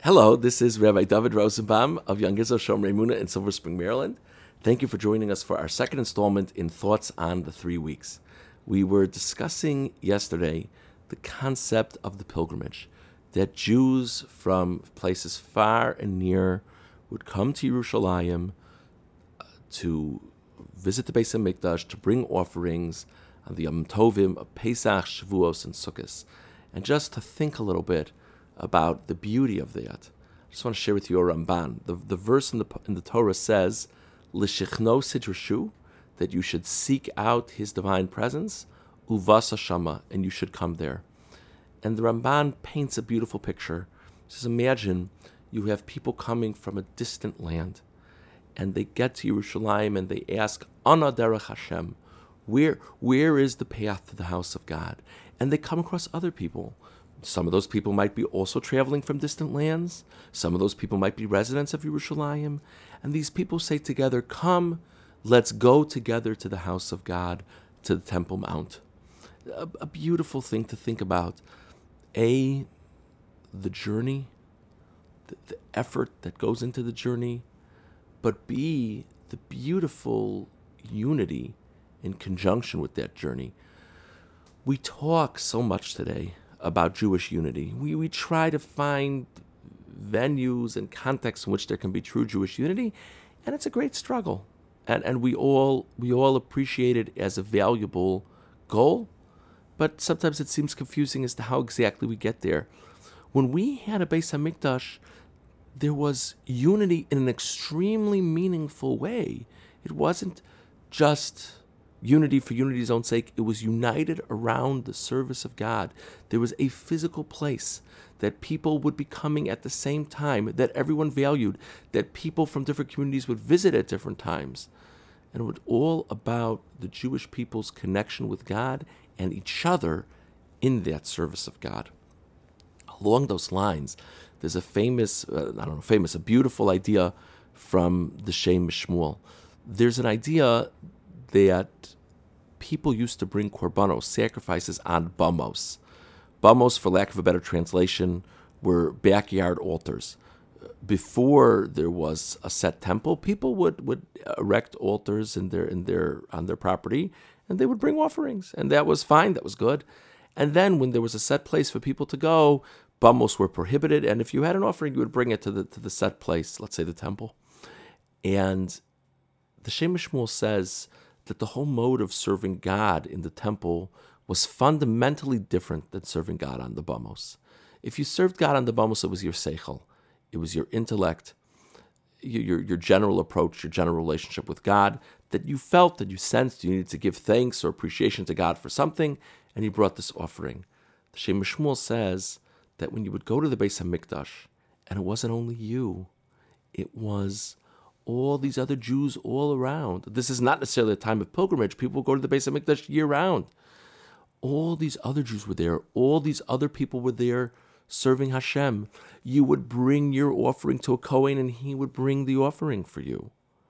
Hello, this is Rabbi David Rosenbaum of Young Israel Shomrei Emunah in Silver Spring, Maryland. Thank you for joining us for our second installment in Thoughts on the 3 Weeks. We were discussing yesterday the concept of the pilgrimage, that Jews from places far and near would come to Yerushalayim to visit the Beis HaMikdash, to bring offerings on the Yom Tovim of Pesach, Shavuos, and Sukkot. And just to think a little bit about the beauty of that, I just want to share with you a Ramban. The verse in the Torah says, "L'shichno sidrashu," that you should seek out His divine presence, uvasa shama, and you should come there. And the Ramban paints a beautiful picture. He says, imagine you have people coming from a distant land, and they get to Yerushalayim and they ask, "Ana derech Hashem," where is the path to the house of God? And they come across other people. Some of those people might be also traveling from distant lands. Some of those people might be residents of Yerushalayim. And these people say together, "Come, let's go together to the house of God, to the Temple Mount." A beautiful thing to think about. The journey, the effort that goes into the journey, but B, the beautiful unity in conjunction with that journey. We talk so much today about Jewish unity. We try to find venues and contexts in which there can be true Jewish unity, and it's a great struggle. And we all appreciate it as a valuable goal, but sometimes it seems confusing as to how exactly we get there. When we had a Beis HaMikdash, there was unity in an extremely meaningful way. It wasn't just unity for unity's own sake. It was united around the service of God. There was a physical place that people would be coming at the same time, that everyone valued, that people from different communities would visit at different times. And it was all about the Jewish people's connection with God and each other in that service of God. Along those lines, there's a beautiful idea from the Shem Mishmuel. There's an idea that people used to bring korbanos, sacrifices, on bamos. Bamos, for lack of a better translation, were backyard altars. Before there was a set temple, people would erect altars on their property, and they would bring offerings, and that was fine, that was good. And then when there was a set place for people to go, bamos were prohibited, and if you had an offering, you would bring it to the set place, let's say the temple. And the Shem Mishmuel says that the whole mode of serving God in the temple was fundamentally different than serving God on the bamos. If you served God on the bamos, it was your seichel, it was your intellect, your general approach, your general relationship with God, that you felt, that you sensed you needed to give thanks or appreciation to God for something, and you brought this offering. The Shem Mishmuel says that when you would go to the Beis HaMikdash, and it wasn't only you, it was all these other Jews all around. This is not necessarily a time of pilgrimage. People go to the Beis HaMikdash year-round. All these other Jews were there. All these other people were there serving Hashem. You would bring your offering to a Kohen, and he would bring the offering for you.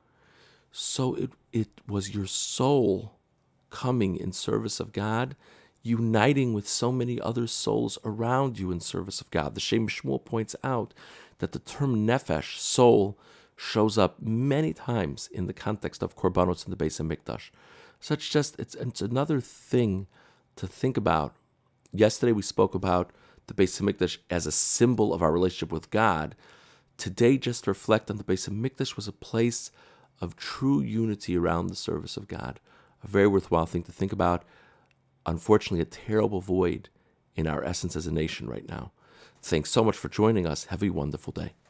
So it was your soul coming in service of God, uniting with so many other souls around you in service of God. The Shem Mishmuel points out that the term nefesh, soul, shows up many times in the context of korbanos in the Beis HaMikdash. So it's another thing to think about. Yesterday we spoke about the Beis HaMikdash as a symbol of our relationship with God. Today, just reflect on the Beis HaMikdash was a place of true unity around the service of God. A very worthwhile thing to think about. Unfortunately, a terrible void in our essence as a nation right now. Thanks so much for joining us. Have a wonderful day.